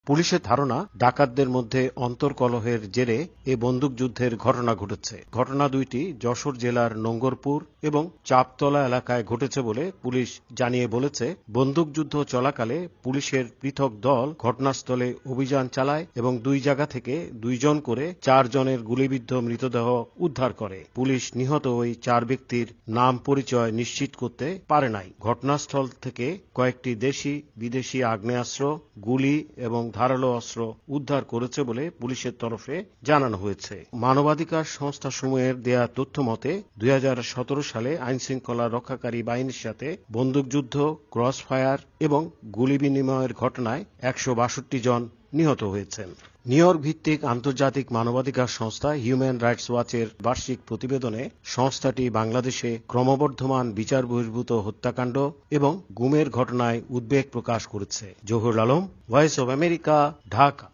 পুলিশের ধারণা, ডাকাতদের মধ্যে অন্তর্কলহের জেরে এ বন্দুকযুদ্ধের ঘটনা ঘটেছে। ঘটনা দুইটি যশোর জেলার নোঙ্গরপুর এবং চাপতলা এলাকায় ঘটেছে বলে পুলিশ জানিয়ে বলেছে, বন্দুকযুদ্ধ চলাকালে পুলিশের পৃথক দল ঘটনাস্থলে অভিযান চালায় এবং দুই জায়গা থেকে 2 জন করে 4 জনের গুলিবিদ্ধ মৃতদেহ উদ্ধার করে। পুলিশ নিহত ওই 4 ব্যক্তির নাম পরিচয় নিশ্চিত করতে পারে নাই। ঘটনাস্থল থেকে কয়েকটি দেশি বিদেশি আগ্নেয়াস্ত্র, গুলি এবং ধারালো অস্ত্র উদ্ধার করেছে বলে পুলিশের তরফে জানানো হয়েছে। মানবাধিকার সংস্থাসমূহের দেয়া তথ্য মতে 2017 সালে আইনশৃঙ্খলা রক্ষাকারী বাহিনীর সাথে বন্দুকযুদ্ধ, ক্রসফায়ার এবং গুলি বিনিময়ের ঘটনায় 162 জন নিহত হয়েছেন। নিউ ইয়র্ক ভিত্তিক আন্তর্জাতিক মানবাধিকার সংস্থা হিউম্যান রাইটস ওয়াচের বার্ষিক প্রতিবেদনে সংস্থাটি বাংলাদেশে ক্রমবর্ধমান বিচার বহির্ভূত হত্যাকাণ্ড এবং গুমের ঘটনায় উদ্বেগ প্রকাশ করেছে। Zahurul Alam, Voice of America, Dhaka.